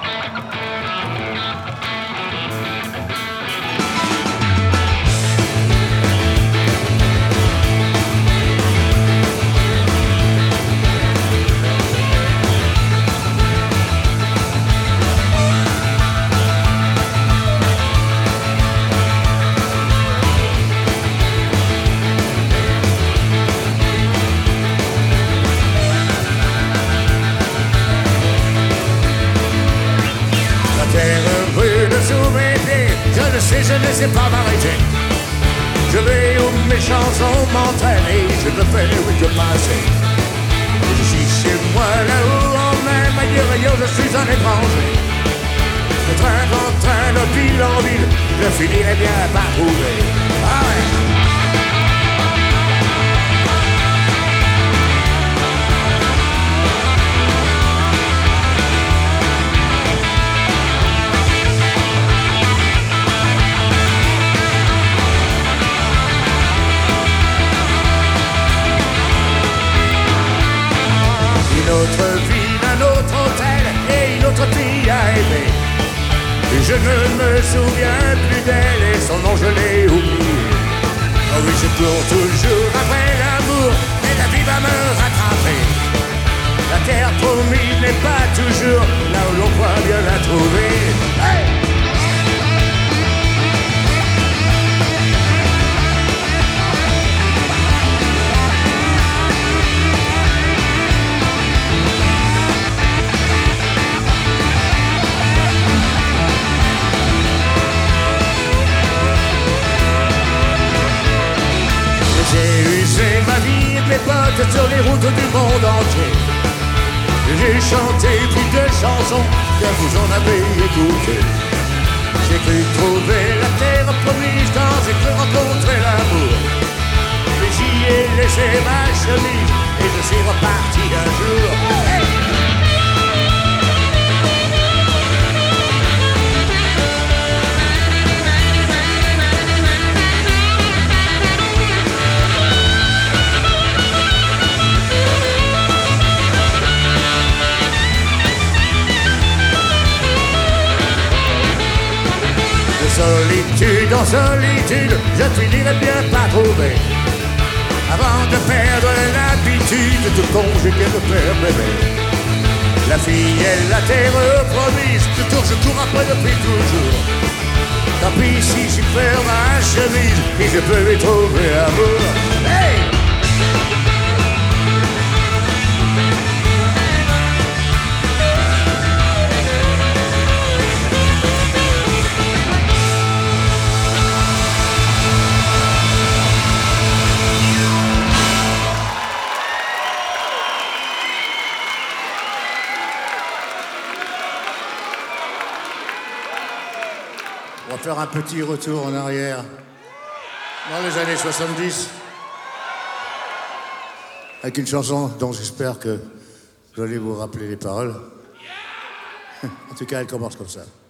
Je ne sais pas m'arrêter. Je vais où mes chansons m'entraînent. Je ne fais que passer. Je suis chez moi là-haut en même ailleurs, je suis un étranger. De train en train, de ville en ville, je finirai bien par trouver. Ah ouais. Une autre ville, un autre hôtel et une autre fille à aimer. Et je ne me souviens plus d'elle et son nom je l'ai oublié. Oh oui, je cours toujours après l'amour et la vie va me rattraper. La terre promise n'est pas toujours là où l'on croit bien la trouver. Hey! J'ai usé ma vie et mes potes sur les routes du monde entier. J'ai chanté plus de chansons que vous en avez écouté. J'ai cru trouver la terre promise quand j'ai cru rencontrer l'amour. Mais j'y ai laissé ma chemise et je suis reparti un jour. Hey! Solitude en solitude, je finirai bien par trouver. Avant de perdre l'habitude de conjuguer le père bébé. La fille est la terre promise, toujours je cours après depuis toujours. Tant pis si j'y perds ma chemise et je peux lui trouver amour. Hey! On va faire un petit retour en arrière, dans les années 70, avec une chanson dont j'espère que vous allez vous rappeler les paroles. En tout cas, elle commence comme ça.